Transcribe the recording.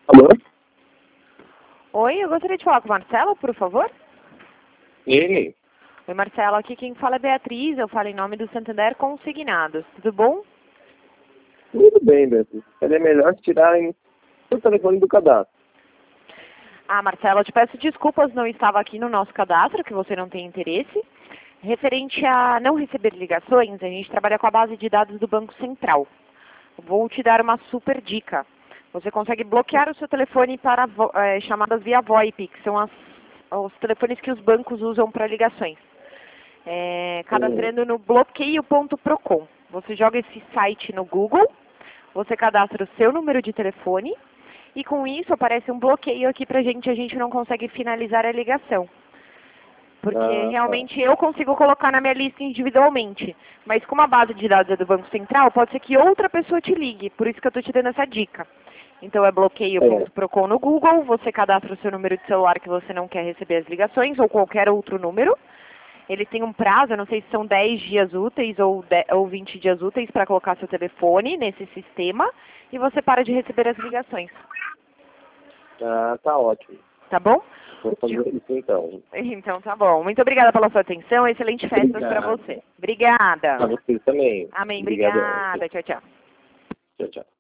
Alô? Oi, eu gostaria de falar com o Marcelo, por favor. Ele? Oi, Marcelo, aqui quem fala é Beatriz, eu falo em nome do Santander Consignados. Tudo bom? Tudo bem, Beto. Seria melhor tirarem o telefone do cadastro. Ah, Marcelo, eu te peço desculpas, não estava aqui no nosso cadastro, que você não tem interesse. Referente a não receber ligações, a gente trabalha com a base de dados do Banco Central. Vou te dar uma super dica. Você consegue bloquear o seu telefone para chamadas via VoIP, que são os telefones que os bancos usam para ligações. Cadastrando no bloqueio.procon. Você joga esse site no Google, você cadastra o seu número de telefone e com isso aparece um bloqueio aqui pra gente, a gente não consegue finalizar a ligação. Porque realmente eu consigo colocar na minha lista individualmente. Mas como a base de dados é do Banco Central, pode ser que outra pessoa te ligue. Por isso que eu estou te dando essa dica. Então é bloqueio.procon no Google, você cadastra o seu número de celular que você não quer receber as ligações, ou qualquer outro número. Ele tem um prazo, eu não sei se são 10 dias úteis ou 20 dias úteis para colocar seu telefone nesse sistema. E você para de receber as ligações. Ah, tá ótimo. Tá bom? Vou fazer isso então. Então tá bom. Muito obrigada pela sua atenção. Excelente festas para você. Obrigada. Pra vocês também. Amém. Obrigadão. Obrigada. Tchau, tchau. Tchau, tchau.